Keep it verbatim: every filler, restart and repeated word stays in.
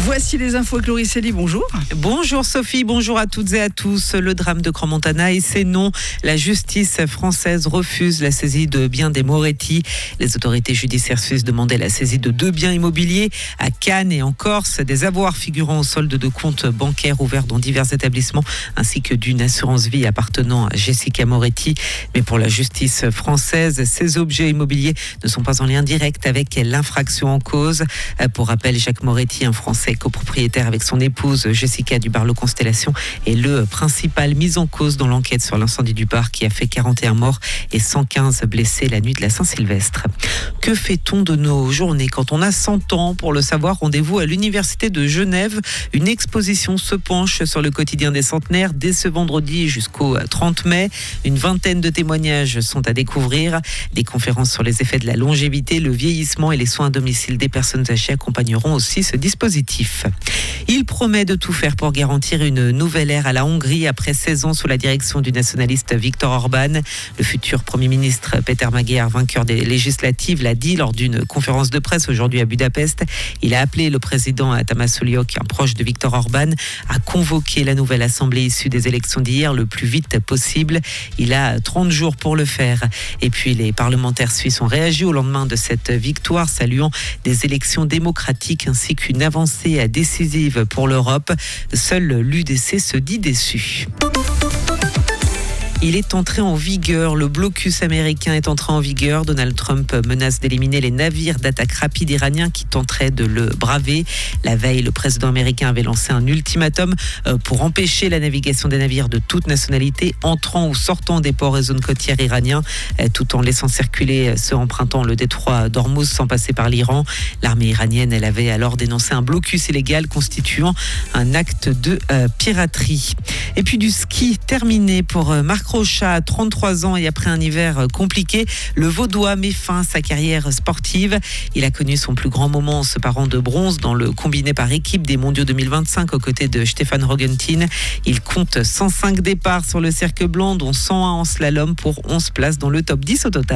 Voici les infos avec Laurie Célie, bonjour. Bonjour Sophie, bonjour à toutes et à tous. Le drame de Crans-Montana et ses noms. La justice française refuse la saisie de biens des Moretti. Les autorités judiciaires suisses demandaient la saisie de deux biens immobiliers à Cannes et en Corse, des avoirs figurant au solde de comptes bancaires ouverts dans divers établissements, ainsi que d'une assurance vie appartenant à Jessica Moretti. Mais pour la justice française, ces objets immobiliers ne sont pas en lien direct avec l'infraction en cause. Pour rappel, Jacques Moretti, un Français copropriétaire avec son épouse Jessica du Barlo Constellation, est le principal mis en cause dans l'enquête sur l'incendie du bar qui a fait quarante et un morts et cent quinze blessés la nuit de la Saint-Sylvestre. Que fait-on de nos journées quand on a cent ans? Pour le savoir, rendez-vous à l'Université de Genève. Une exposition se penche sur le quotidien des centenaires dès ce vendredi jusqu'au trente mai. Une vingtaine de témoignages sont à découvrir. Des conférences sur les effets de la longévité, le vieillissement et les soins à domicile des personnes âgées accompagneront aussi ce dispositif. Il promet de tout faire pour garantir une nouvelle ère à la Hongrie après seize ans sous la direction du nationaliste Viktor Orban. Le futur Premier ministre Péter Magyar, vainqueur des législatives, l'a dit lors d'une conférence de presse aujourd'hui à Budapest. Il a appelé le président Tamás Sullyok, un proche de Viktor Orban, à convoquer la nouvelle assemblée issue des élections d'hier le plus vite possible. Il a trente jours pour le faire. Et puis les parlementaires suisses ont réagi au lendemain de cette victoire, saluant des élections démocratiques ainsi qu'une avancée décisive pour l'Europe. Seul l'U D C se dit déçu. Il est entré en vigueur. Le blocus américain est entré en vigueur. Donald Trump menace d'éliminer les navires d'attaque rapide iraniens qui tenteraient de le braver. La veille, le président américain avait lancé un ultimatum pour empêcher la navigation des navires de toute nationalité entrant ou sortant des ports et zones côtières iraniens, tout en laissant circuler ceux empruntant le détroit d'Ormuz sans passer par l'Iran. L'armée iranienne, elle avait alors dénoncé un blocus illégal constituant un acte de euh, piraterie. Et puis du ski terminé pour Marc Rochat, trente-trois ans et après un hiver compliqué, le Vaudois met fin à sa carrière sportive. Il a connu son plus grand moment en se parant de bronze dans le combiné par équipe des mondiaux deux mille vingt-cinq aux côtés de Stefan Rogentin. Il compte cent cinq départs sur le cercle blanc, dont cent un en slalom pour onze places dans le top dix au total.